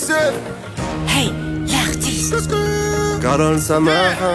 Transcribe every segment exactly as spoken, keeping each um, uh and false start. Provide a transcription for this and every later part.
Youssef. Hey, l'artiste Carole Samaha.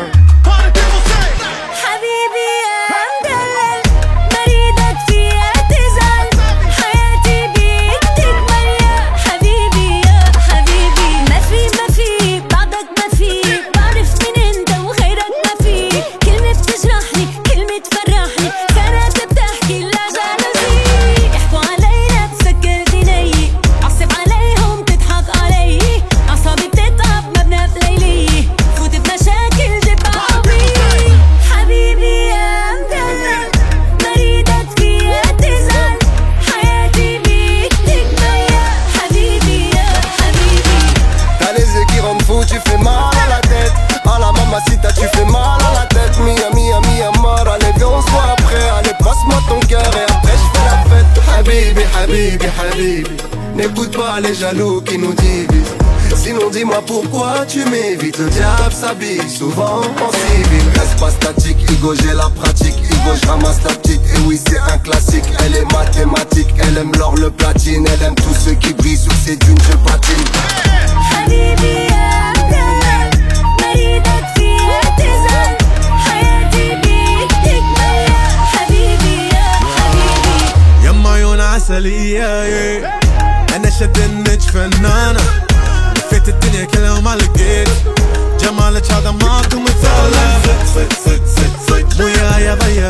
حبيبي يا مدلل مريدك فيها تزعل حياتي بيك تكمل يا حبيبي يا حبيبي ما في ما في بعدك ما في بعرف مين انت وغيرك ما في كلمة بتجرحني كلمة تفرحني كانت بتحكي لا جالوزي يحكوا علينا تسكر ديني عصب عليهم تضحك علي أعصابي بتتعب ما بنام ليلي فوت بمشاكل جيب عمري حبيبي يا مدلل مريدك فيها تزعل حياتي بيك تكمل يا حبيبي يا حبيبي. T'as les yeux qui rendent fou, tu fais mal à la tête. À la mamacita, tu fais mal à la tête. Mia, mia, mia, mort. Allez, viens, on se voit après. Allez, passe-moi ton cœur et après je fais la fête. Habibi, habibi, habibi. N'écoute pas les jaloux qui nous divisent. Sinon dis-moi pourquoi tu m'évites. Le diable s'habille souvent en civil. Reste pas statique, Igo j'ai la pratique. Igo je ramasse la petite et oui c'est un classique. Elle est mathématique, elle aime l'or, le platine. Elle aime tout ce qui brille sur ses dunes, je patine. حبيبي يا مدلل مريدك فيها تزعل حياتي بيك تكمل يا حبيبي يا حبيبي. يما عيون عسلية أنا شدنك فنانة لفيت الدنيا كلها وما لقيت جمالك هذا ماكو مثاله صد صد صد صد مو يا يا ضيا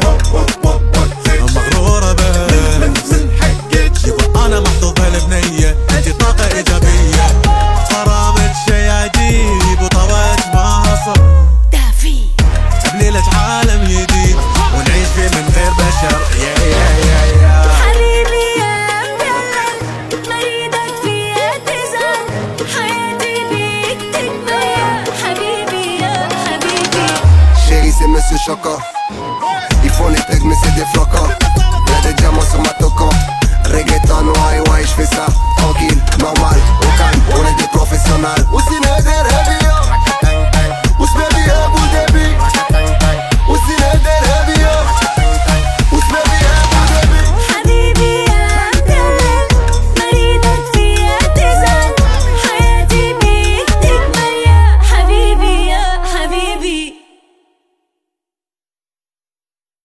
مغرورة به من حقك يبا أنا محظوظ بهالبنية أنتي طاقة إيجابية غرامك شي عجيب وطويت ما حصل دافي بليلة عالم جديد ونعيش فيه من غير بشر يا يا يا يا حبيبي يا مدلل مريدك فيها تزعل حياتي بيك تكمل يا حبيبي يا حبيبي. Chérie c'est monsieur Choco. Ils font les textes mais c'est des flocons. Y'a des diamants sur ma tête.